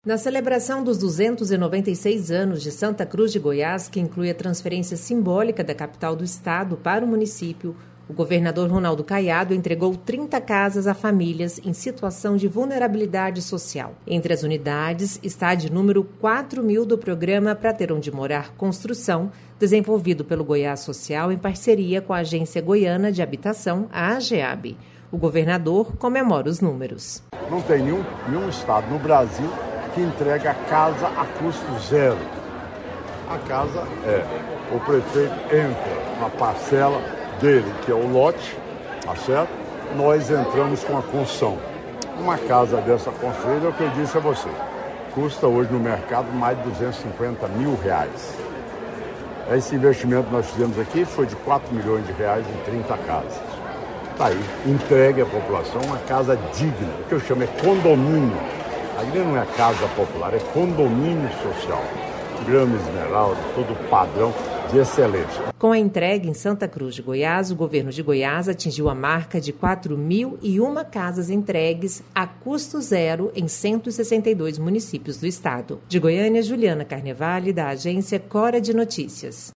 Na celebração dos 296 anos de Santa Cruz de Goiás, que inclui a transferência simbólica da capital do estado para o município, o governador Ronaldo Caiado entregou 30 casas a famílias em situação de vulnerabilidade social. Entre as unidades está a de número 4.000 do programa Pra Ter Onde Morar Construção, desenvolvido pelo Goiás Social em parceria com a Agência Goiana de Habitação, a AGEAB. O governador comemora os números. Não tem nenhum estado no Brasil que entrega a casa a custo zero. A casa o prefeito entra na parcela dele, que é o lote, tá certo? Nós entramos com a construção. Uma casa dessa construída, é o que eu disse a você, custa hoje no mercado mais de R$250 mil. Esse investimento que nós fizemos aqui foi de R$4 milhões em 30 casas. Tá aí, entregue à população uma casa digna, o que eu chamo é condomínio. Ali não é casa popular, é condomínio social. Grama esmeralda, todo padrão de excelência. Com a entrega em Santa Cruz de Goiás, o governo de Goiás atingiu a marca de 4.001 casas entregues a custo zero em 162 municípios do estado. De Goiânia, Juliana Carnevale, da agência Cora de Notícias.